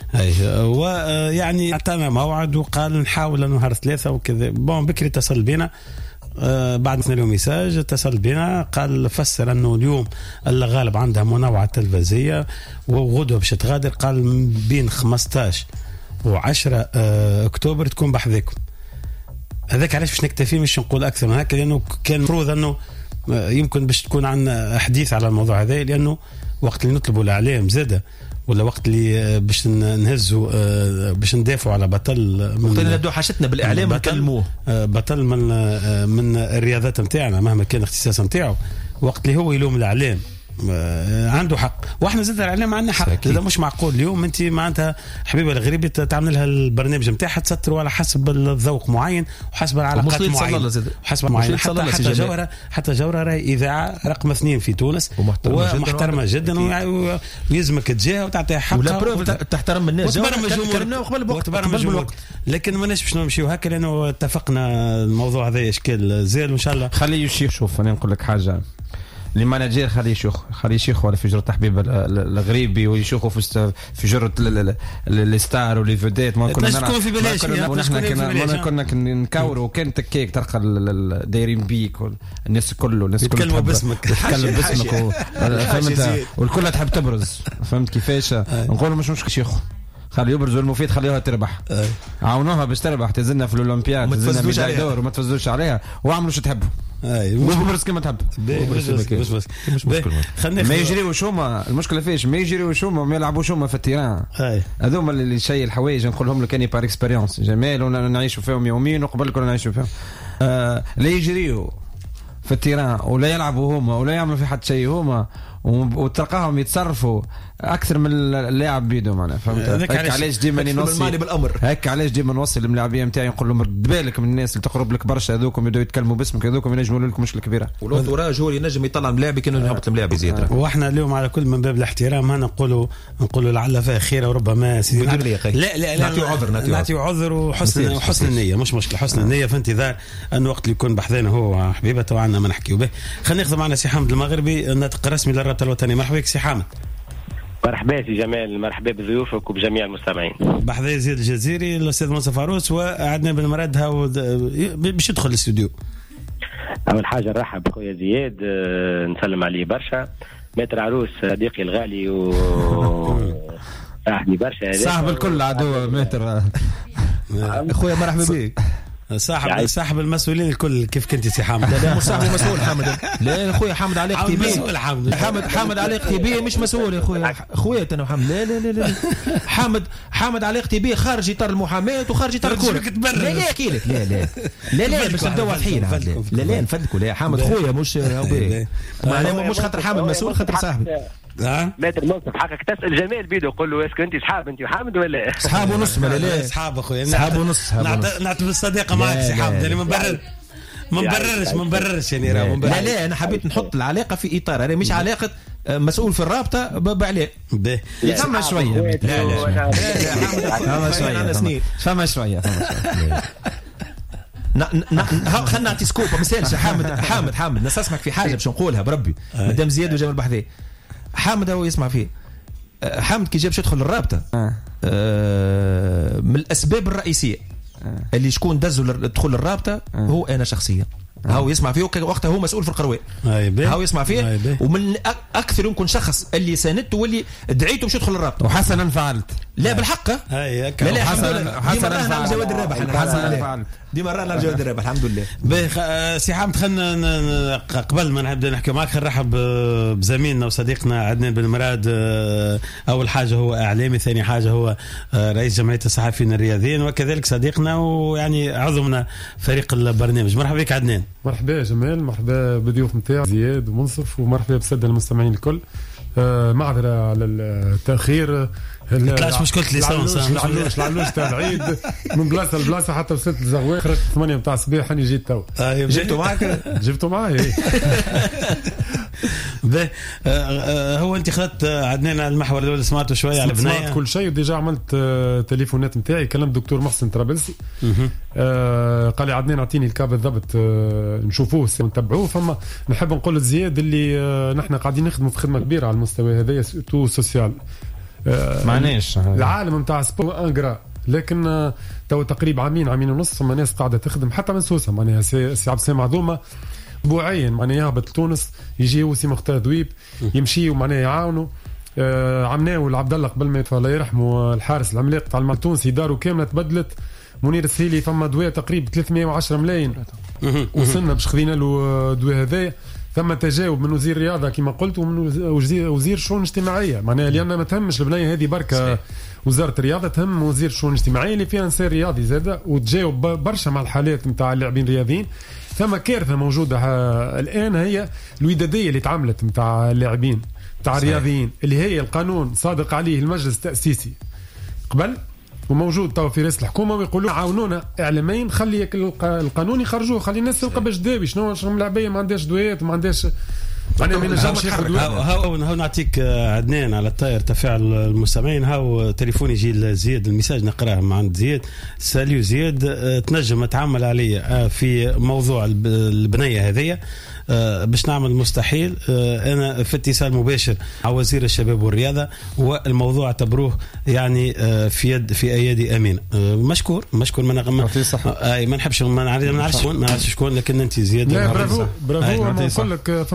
A: ويعني عطانا موعد وقال نحاول نهار ثلاثه وكذا. بون بكري اتصل بنا آه بعد ما له ميساج اتصل بنا قال فسر انه اليوم الغالب عندها منوعه تلفزيه وغدوه باش تغادر. قال بين خمسطاش وعشرة آه اكتوبر تكون بحذاكم. هذاك علاش باش نكتفي مش نقول اكثر من هكا لانه كان المفروض انه يمكن باش تكون عندنا حديث على الموضوع هذا، لانه وقت اللي نطلبوا الاعلام زاده ولا وقت اللي باش نهزوا باش ندافعوا على بطل
D: وقت اللي نبداو حاجتنا بالاعلام نكلموه
A: بطل من من الرياضات نتاعنا مهما كان الاختصاص نتاعو. وقت اللي هو يلوم الاعلام عنده حق واحنا زاد الاعلام عندنا حق. هذا مش معقول اليوم انت معناتها حبيبه الغريبي تعمل لها البرنامج نتاعها تستر على حسب الذوق معين وحسب العلاقات معينه وحسب معين. حتى حتى جوهره حتى جوهره راهي اذاعه رقم اثنين في تونس ومحترمه جدا, جداً ويلزمك تجاهها وتعطيها حقها
D: ولا بروف تحترم الناس
A: وتبرم الجمهور. لكن ما ناش باش نمشيو هكا لانه اتفقنا الموضوع هذا اشكال زين وان شاء الله
B: خليه يشيخ. شوف انا نقول لك حاجه لي مانجير خليه يشوخ خليه يشيخ ولا في جرة تحبيب الغريبي ويشوخوا في في جرة الستار واللي فيديت ما كنا
A: نكون في بلاش
B: ما كنا نكاوروا وكانت كيك تلقى دايرين بيك الناس كله الناس كلها
A: تكلم باسمك
B: تتكلم باسمك فهمت والكل تحب تبرز. فهمت كيفاش نقول مش مش شيخ خلي يبرزوا المفيد خليها تربح.
A: أي.
B: عاونوها باش تربح تزلنا في الاولمبياد تزلنا ميداليه دور وما تفزوش عليها وعملوا شو تحبوا.
A: اي
B: مش برز كما تحب
A: مش مش مش
B: خلينا ما يجريوش هما المشكله فيش ما يجريوش هما ما يلعبوش هما في التيران هذوما اللي شيء الحوايج نقولهم لك اني بار اكسبيريونس جمال ونعيشوا فيهم يوميا وقبل كنا نعيشوا فيهم آه لا يجريوا في التيران ولا يلعبوا هما ولا يعملوا في حد شيء هما وتلقاهم يتصرفوا اكثر من اللاعب بيدو معنا فهمت هيك علاش ديما نوصي بالامر هيك علاش ديما نوصي الملاعبيه نتاعي نقول لهم رد بالك من الناس اللي تقرب لك برشا هذوكم يبداو يتكلموا باسمك هذوكم ينجموا لكم مشكله كبيره
D: ولو راجل ينجم يطلع ملاعب كانوا يهبط الملاعب زياده
A: آه. واحنا اليوم على كل من باب الاحترام هنا نقولوا نقولوا لعل فيها خير وربما سيدي لا لا لا
D: نعطيو عذر
A: نعطيو عذر وحسن وحسن النيه مش مشكله حسن النيه في انتظار ان وقت اللي يكون بحذانا هو حبيبته وعندنا ما نحكيو به. خلينا ناخذ معنا سي حامد المغربي الناطق الرسمي للرابطه الوطنيه. مرحبا بك سي حامد.
I: مرحبا سي جمال مرحبا بضيوفك وبجميع المستمعين.
A: بحذايا زياد الجزيري الاستاذ منصف عروس وعدنا بن مراد هاو باش يدخل الاستوديو.
I: اول حاجه نرحب بخويا زياد نسلم عليه برشا متر عروس صديقي الغالي و صاحبي برشا
B: صاحب الكل عدو متر
D: اخويا مرحبا بك
A: صاحب صاحب المسؤولين الكل كيف كنت سي حامد.
D: لا مش صاحب مسؤول حامد لا اخويا حامد علاقتي بيه
A: مسؤول حامد
D: حامد حامد علاقتي بيه مش مسؤول يا اخويا اخويا انا حامد لا لا لا لا حامد حامد علاقتي بيه خارج اطار المحاماه وخارج اطار الكوره. لا لا احكي لك لا لا لا لا باش نبداو واضحين لا لا نفدكوا لا حامد خويا مش مش خاطر حامد مسؤول خاطر صاحبي.
I: ها ماتر منصف حقك تسال جمال بيدو قول له اسكو انت صحاب انت وحامد ولا
A: صحاب ونص ولا لا صحاب اخويا
D: صحاب ونص
A: نعتبر الصديقه معك سي حامد يعني ما نبرر ما نبررش ما نبررش يعني راه
D: لا لا انا حبيت نحط العلاقه في اطار انا مش علاقه مسؤول في الرابطه بعليه
B: فما شويه
D: لا لا
B: فما شويه فما شويه
D: خلنا نعطي سكوب ما مثالش حامد حامد حامد نستسمعك في حاجه باش نقولها بربي مدام زياد وجمال بحذاء. حامد هو يسمع فيه حامد كي جاب يدخل الرابطه آه. آه من الاسباب الرئيسيه آه. اللي شكون دزوا دخول الرابطه آه. هو انا شخصيا آه. هاو يسمع فيه وقتها هو مسؤول في القروي هاو يسمع فيه ومن اكثر يمكن شخص اللي ساندته واللي دعيته باش يدخل الرابطه
B: وحسنا فعلت
D: لا بالحق
A: لا
D: لا
B: حسنا
D: حسنا جواد الرابح
B: حسنا فعلت
D: ديما رانا جواد الرابح الحمد لله.
A: سي حامد خلينا قبل ما نبدا نحكي معك نرحب بزميلنا وصديقنا عدنان بن مراد. اول حاجه هو اعلامي ثاني حاجه هو رئيس جمعيه الصحفيين الرياضيين وكذلك صديقنا ويعني عضو من فريق البرنامج. مرحبا بك عدنان.
J: مرحبا يا جمال مرحبا بضيوف نتاع زياد ومنصف ومرحبا بالساده المستمعين الكل. آه معذره على التاخير
A: طلعش مشكله ليسانس
J: العلوش العلوش تاع العيد من بلاصه لبلاصه حتى وصلت لزغوان خرجت ثمانية نتاع الصباح راني جيت تو
A: جبتوا معك
J: جبتوا معايا
A: باهي. هو انت خدت عدنان المحور الاول سمعتوا شويه على بنايه
J: كل شيء وديجا عملت تليفونات نتاعي كلمت الدكتور محسن طرابلسي آه قال لي عدنان اعطيني الكاب بالضبط آه نشوفوه نتبعوه. فما نحب نقول لزياد اللي آه نحن قاعدين نخدموا في خدمه كبيره على المستوى هذايا تو سوسيال
B: آه معناش
J: العالم نتاع سبور انغرا لكن آه تو تقريبا عامين عامين ونص ثم ناس قاعده تخدم حتى من سوسه معناها سي عبد السلام عظومه اسبوعيا معناها يهبط لتونس يجي وسي مختار دويب يمشي ومعناها يعاونوا آه عمناو العبد الله قبل ما يتوفى الله يرحمه الحارس العملاق تاع التونسي داروا كامله تبدلت. منير السهيلي فما دواء تقريبا ثلاثمية وعشرة ملايين وصلنا باش خذينا له دواء هذايا. ثم تجاوب من وزير الرياضه كما قلت ومن وزير الشؤون الاجتماعيه معناها لان ما تهمش البنيه هذه بركه وزاره الرياضه تهم وزير الشؤون الاجتماعيه اللي فيها انسان رياضي زاده وتجاوب برشا مع الحالات نتاع اللاعبين الرياضيين. ثم كارثه موجوده الان هي الوداديه اللي تعملت نتاع اللاعبين نتاع الرياضيين اللي هي القانون صادق عليه المجلس التاسيسي قبل وموجود تو في رئاسه الحكومه ويقولوا عاونونا اعلاميا خلي القانون يخرجوه خلي الناس تلقى باش تداوي شنو شنو ملاعبيه ما عندهاش دويات ما عندهاش انا ما نجمش ناخذ
A: هاو هاو نعطيك عدنان على الطاير تفاعل المستمعين. هاو تليفوني يجي لزياد الميساج نقراه من عند زياد. ساليو زياد تنجم تعمل عليا في موضوع البنيه هذية باش نعمل مستحيل. انا في اتصال مباشر مع وزير الشباب والرياضه والموضوع اعتبروه يعني في يد في ايادي امينه. مشكور مشكور ما نغم ما نحبش ما نعرفش ما نعرفش شكون لكن انت زياد
J: لا برافو برافو نقول لك فما ناس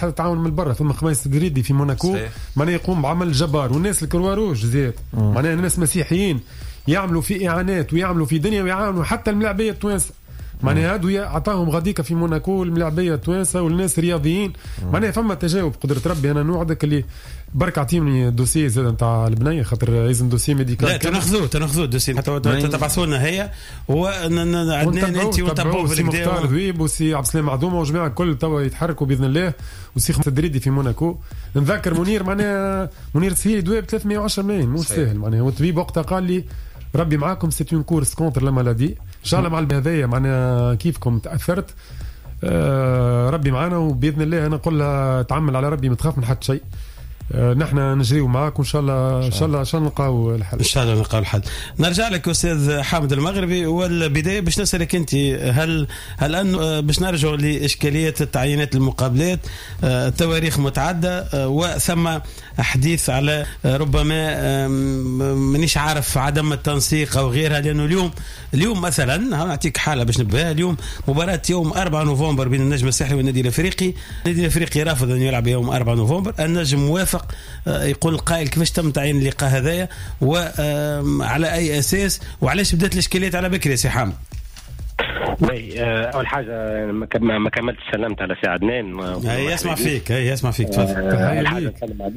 J: هذا تعاون من برا. ثم خميس دريدي في موناكو معناها يقوم بعمل جبار، والناس الكرواروج زيت معناها الناس مسيحيين يعملوا في اعانات ويعملوا في دنيا ويعاونوا حتى الملاعبيه التوانسه معناها هادو عطاهم غاديكا في موناكو الملاعبيه التوانسه والناس رياضيين معناها فما تجاوب قدره ربي. انا نوعدك اللي برك عطيني دوسي زاد نتاع البنيه خاطر لازم دوسي ميديكال.
A: لا تناخذوه تناخذوه دوسي حتى تتبعثوا لنا هي وعندنا انت ونتبعوا
J: في مختار ذويب وسي عبد السلام معدومه وجماعه الكل توا يتحركوا باذن الله، وسي خمسة دريدي في موناكو. نذكر منير معناها منير تسهيلي دويب ثلاثمية وعشرة ملايين مو سهل معناها. والطبيب وقتها قال لي ربي معاكم سي اون كورس كونتر لا مالادي ان شاء الله. مع هذايا معناها كيفكم تاثرت آه ربي معانا وباذن الله انا نقول لها تعمل على ربي ما تخاف من حد شيء. آه نحن نجريو معاك وان شاء الله ان شاء الله ان شاء الله نلقاو الحل
A: ان شاء الله نلقاو الحل. نرجع لك استاذ حامد المغربي، والبدايه باش نسالك انت هل هل انه باش نرجع لاشكاليه التعيينات المقابلات آه تواريخ متعدده آه وثم حديث على آه ربما آه مانيش عارف عدم التنسيق او غيرها، لانه اليوم اليوم مثلا نعطيك حاله باش نبهها. اليوم مباراه يوم أربعة نوفمبر بين النجم الساحلي والنادي الافريقي. النادي الافريقي رافض ان يلعب يوم أربعة نوفمبر، النجم موافق. يقول القائل كيفاش تم تعيين اللقاء هذايا وعلى اي اساس وعلاش بدات الاشكاليات على بكري يا سي حامد؟
I: باهي اول حاجه ما كملتش سلمت على سي عدنان.
A: هي يسمع فيك هي يسمع فيك تفضل.
I: تحيه ليك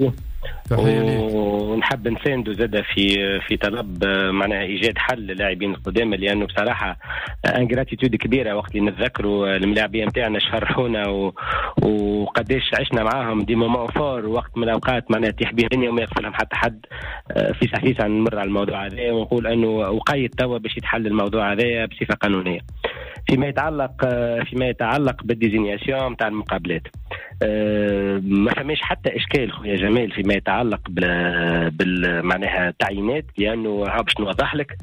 I: ونحب نساندو زاده في في طلب معناها ايجاد حل للاعبين القدامى، لانه بصراحه انغراتيتود كبيره وقت اللي نتذكروا الملاعبيه نتاعنا شفرحونا وقداش عشنا معاهم دي مومون فور وقت من الاوقات معناها تيح بيه الدنيا وما يغفلهم حتى حد. في صحيح نمر على الموضوع هذا ونقول انه وقيد توا باش يتحل الموضوع هذا بصفه قانونيه. فيما يتعلق فيما يتعلق بالديزينياسيون نتاع المقابلات ما فماش حتى اشكال خويا جمال فيما يتعلق بال معناها التعيينات، لانه ها باش نوضح لك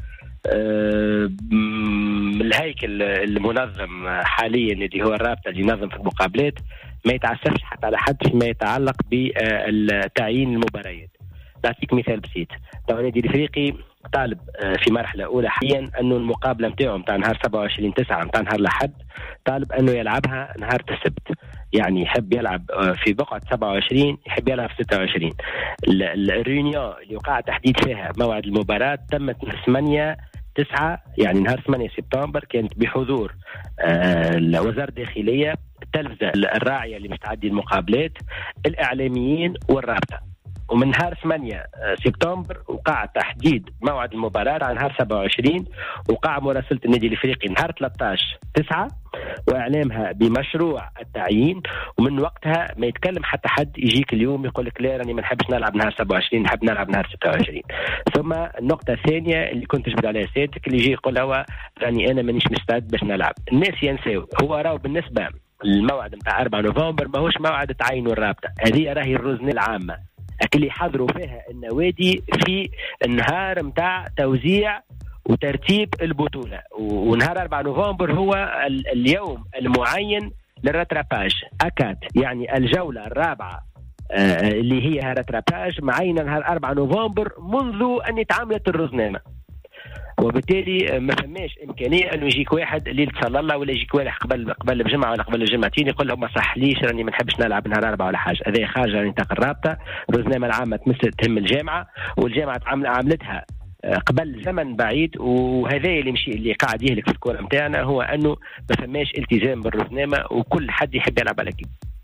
I: الهيكل المنظم حاليا اللي هو الرابطه اللي ينظم في المقابلات ما يتعسفش حتى على حد فيما يتعلق بالتعيين المباريات. نعطيك مثال بسيط. طبعا النادي الافريقي طالب في مرحله اولى حاليا انه المقابله نتاعو نتاع نهار سبعة وعشرين تسعة نتاع نهار الاحد طالب انه يلعبها نهار السبت، يعني يحب يلعب في بقعه سبعة وعشرين يحب يلعب في ستة وعشرين. الريونيون اللي وقع تحديد فيها موعد المباراه تمت نهار ثمانية تسعة يعني نهار ثمانية سبتمبر، كانت بحضور آه وزاره الداخليه، التلفزه الراعيه اللي مستعدي المقابلات، الاعلاميين والرابطه. ومن نهار ثمانية سبتمبر وقع تحديد موعد المباراة على نهار سبعة وعشرين، وقع مراسلة النادي الافريقي نهار ثلاثة عشر تسعة واعلامها بمشروع التعيين. ومن وقتها ما يتكلم حتى حد يجيك اليوم يقول لك لا راني ما نحبش نلعب نهار سبعة وعشرين نحب نلعب نهار ستة وعشرين. ثم النقطة الثانية اللي كنت تجبد عليها سيادتك اللي يجي يقول هو راني انا مانيش مستعد باش نلعب. الناس ينساو هو راهو بالنسبة الموعد نتاع أربعة نوفمبر ماهوش موعد تعيين الرابطة، هذه راهي الرزنة العامة اللي يحضروا فيها النوادي في النهار متاع توزيع وترتيب البطولة. ونهار أربعة نوفمبر هو اليوم المعين للرتراباج أكاد، يعني الجولة الرابعة اللي هي رتراباج معينة نهار أربعة نوفمبر منذ أن يتعاملت الرزنامة. وبالتالي ما فماش امكانيه انه يجيك واحد ليله صلى الله ولا يجيك واحد قبل قبل بجمعه ولا قبل الجمعتين يقول له ما صحليش راني ما نحبش نلعب نهار اربعه ولا حاجه. هذه خارج عن نطاق الرابطه. الرزنامه العامه تمثل تهم الجامعه، والجامعه عملتها قبل زمن بعيد، وهذا اللي مشي اللي قاعد يهلك في الكره نتاعنا هو انه ما فماش التزام بالرزنامه وكل حد يحب يلعب على كيف.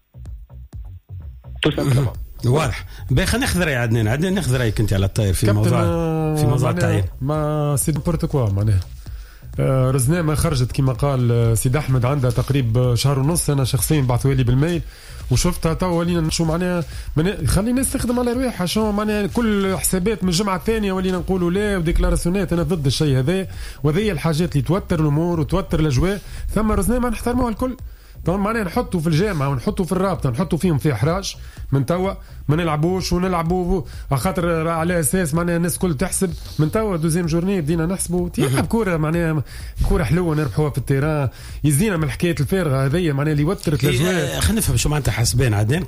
I: توصل
A: واضح. باهي خلينا ناخذ راي عدنان. عدنان ناخذ رايك انت على الطاير في موضوع في موضوع التعيين.
J: ما سيد بورتوكوا معناها آه رزنامه خرجت كما قال سيد احمد عندها تقريبا شهر ونص. انا شخصيا بعثوا لي بالميل وشفتها تو ولينا شو معناها خلينا الناس تخدم على رواحها شو معناها كل حسابات من الجمعه الثانيه ولينا نقولوا لا وديكلاراسيونات. انا ضد الشيء هذا، وهذه الحاجات اللي توتر الامور وتوتر الاجواء. ثم رزنامه نحترموها الكل طبعا معناها نحطوا في الجامعه ونحطوا في الرابطه نحطوا فيهم في احراج من توا ما نلعبوش ونلعبوا خاطر على اساس معناها الناس كل تحسب من توا دوزيام جورني بدينا نحسبوا تلعب كوره معناها كوره حلوه نربحوها في التيران يزينا من الحكايه الفارغه هذه معناها اللي وترت الاجواء.
A: خلينا نفهم شو معناتها حسبان عدنان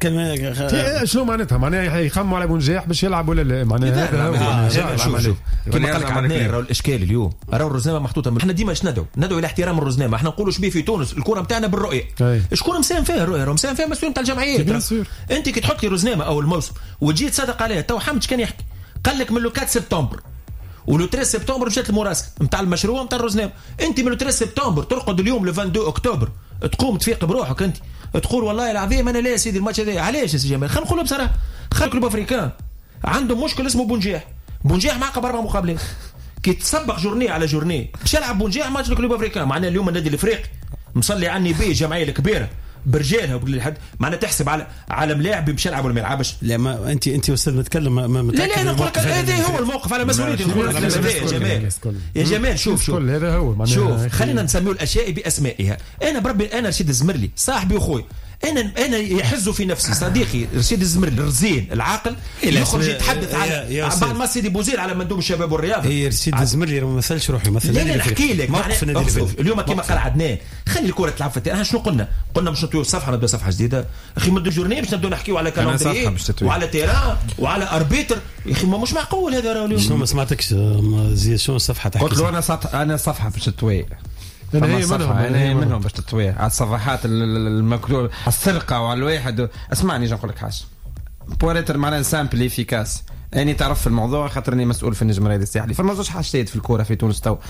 A: كان
J: شنو معناتها معناها يخموا على بنجاح باش يلعب ولا لا معناها هذا
D: هو كما قال لك عدنان راهو الاشكال اليوم راهو الرزنامه محطوطه احنا ديما اش ندعو ندعو الى احترام الرزنامه احنا نقولوا شبيه في تونس الكره نتاعنا بالرؤيه شكون مساهم فيها الرؤيه راهو مساهم فيها مسؤولين تاع الجمعيات انت كي تحط لي رزنامه او الموسم وتجي تصدق عليها تو حمد كان يحكي قال لك من لو أربعة سبتمبر ولو ثلاثة سبتمبر مشات المراسله نتاع المشروع نتاع الرزنامه انت من لو ثلاثة سبتمبر ترقد اليوم لو اثنين وعشرين اكتوبر تقوم تفيق بروحك انت تقول والله العظيم انا لا يا سيدي الماتش هذا علاش يا سي جمال خلينا نقولوا بصراحه خلي كلوب افريكان عندهم مشكل اسمه بونجاح بونجاح معقب اربع مقابلات كي تسبق جورني على جورني باش يلعب بونجاح ماتش كلوب افريكان معناها اليوم النادي الافريقي مصلي عني بيه الجمعيه الكبيره برجالها وكل حد معناها تحسب على على ملاعب باش يلعب ولا ما يلعبش.
A: لا ما انت انت استاذ متكلم ما متاكد.
D: لا لا انا نقول لك هذا هو الموقف على مسؤوليتي نقول لك يا جمال يا جمال شوف شوف
J: هذا هو
D: شوف خلينا نسميو الاشياء باسمائها. انا بربي انا رشيد الزمرلي صاحبي واخوي انا انا يحز في نفسي صديقي رشيد الزمرلي الرزين العاقل يخرج يتحدث على بعد ما سيدي بوزير على مندوب الشباب والرياضه.
A: هي رشيد الزمرلي ما مثلش روحه مثلا.
D: لا لا نحكي لك اليوم كما قال عدنان خلي الكره تلعب في التيران. شنو قلنا؟ قلنا باش نطيو صفحه نبدا صفحه جديده اخي مدو جورني باش نبداو نحكيو على كالندري وعلى تيران وعلى اربيتر يا اخي ما مش معقول هذا راه اليوم.
A: شنو ما سمعتكش زي شنو الصفحه تحكي؟
B: قلت له انا صفحه انا صفحه باش تتوي انا هي منهم انا هي منهم باش تتوي على الصفحات المكتوبه السرقه وعلى الواحد. اسمعني نجي نقول لك حاجه بوريتر معناها سامبل افيكاس. اني تعرف في الموضوع خاطرني مسؤول في النجم الرياضي الساحلي فما زوج حاجات في الكوره في تونس تو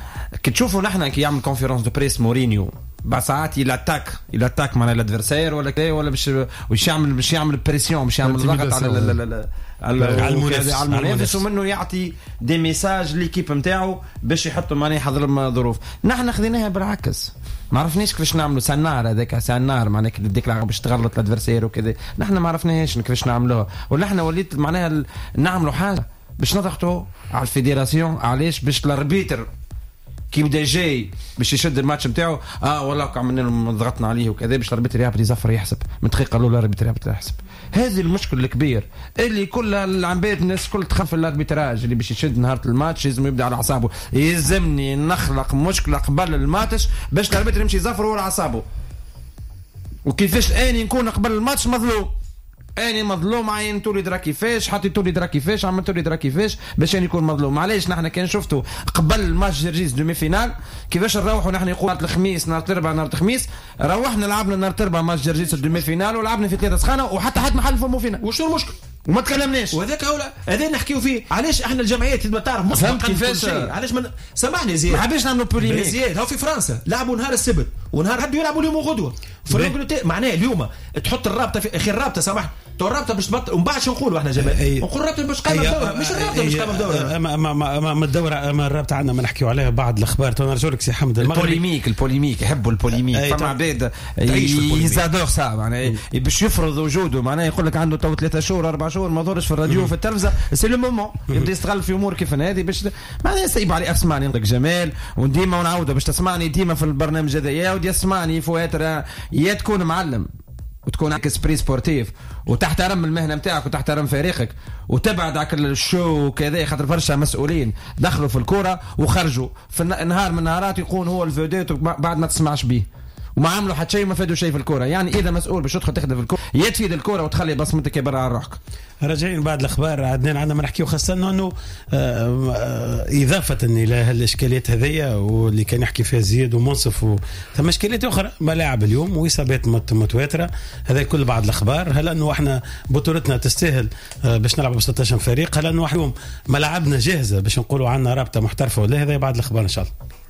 B: كي تشوفوا نحن كي يعمل كونفيرونس دو بريس مورينيو بعد ساعات يلاتاك يلاتاك معناها الادفيرسير ولا كذا ولا باش باش يعمل باش يعمل بريسيون باش يعمل ضغط على على المنافس ومنه يعطي دي ميساج ليكيب نتاعو باش يحطوا معناها يحضر لهم ظروف. نحن خذيناها بالعكس ما عرفناش كيفاش نعملوا سنار هذاك سنار معناها كي ديك باش تغلط الادفيرسير وكذا. نحن ما عرفناش كيفاش نعملوها ونحن وليت معناها نعملوا حاجه باش نضغطوا على الفيدراسيون. علاش؟ باش الاربيتر كي بدا جاي باش يشد الماتش نتاعو اه والله عملنا لهم ضغطنا عليه وكذا باش الاربيتر يهبط يزفر يحسب من دقيقه الاولى الاربيتر يهبط يحسب. هذه المشكل الكبير اللي كل العباد الناس كل تخاف الاربيتراج اللي باش يشد نهار الماتش لازم يبدا على اعصابه. يلزمني نخلق مشكله قبل الماتش باش الاربيتر يمشي يزفر ورا اعصابه. وكيفاش اني نكون قبل الماتش مظلوم اني مظلوم عينتوا لي درا كيفاش حطيتوا لي درا كيفاش عملتوا لي درا كيفاش باش اني نكون مظلوم. علاش نحن كان شفتوا قبل الماتش جرجيس دومي فينال كيفاش نروحوا نحن نقول نهار الخميس نهار الاربعاء نهار الخميس روحنا لعبنا نهار الاربعاء ماتش جرجيس دومي فينال ولعبنا في ثلاثه سخانه وحتى حد محل فمو فينا. وشنو المشكل؟ وما تكلمناش وهذاك هولا هذا نحكيو فيه. علاش احنا الجمعيات ما تعرف مسبقا كيفاش علاش من سامحني زياد ما حبيش نعملوا بوليميك زياد. هو في فرنسا لعبوا نهار السبت ونهار حد يلعبوا اليوم وغدوه في معناه اليوم تحط الرابطه في اخي الرابطه سامحني تو الرابطه باش تبطل ومن بعد شو نقولوا احنا جماعه نقول الرابطه باش قايمه بدوره مش الرابطه باش قايمه بدوره اما
A: ما ما الدوره اما الرابطه عندنا ما نحكيو عليها بعض الاخبار. تو نرجع لك سي حمد
B: البوليميك البوليميك يحبوا البوليميك فما عباد يزادور ساعه معناها باش يفرض وجوده معناها يقول لك عنده تو ثلاثة شهور أربعة شهور ما دورش في الراديو في التلفزه سي لو مومون يبدا يستغل في امور كيف هذه باش معناها يصيب علي اسمعني عندك جمال وديما ونعاودها باش تسمعني ديما في البرنامج هذا يا ودي اسمعني فواتر يا تكون معلم وتكون عندك سبري سبورتيف وتحترم المهنه نتاعك وتحترم فريقك وتبعد على كل الشو وكذا خاطر برشا مسؤولين دخلوا في الكره وخرجوا في نهار من النهارات يكون هو الفيديو بعد ما تسمعش به وما عملوا حتى شيء ما فادوا شيء في الكره. يعني اذا مسؤول باش تدخل تخدم في الكره يا تفيد الكره وتخلي بصمتك برا على روحك.
A: راجعين بعد الاخبار عدنان عندنا ما نحكيو خاصه انه اضافه الى هالاشكاليات هذيا واللي كان يحكي فيها زياد ومنصف و... ثم اشكاليات اخرى ملاعب اليوم واصابات متواتره. هذا كل بعض الاخبار. هل انه احنا بطولتنا تستاهل باش نلعب ب ستة عشر فريق؟ هل انه اليوم ملاعبنا جاهزه باش نقولوا عندنا رابطه محترفه ولا؟ هذا بعد الاخبار ان شاء الله.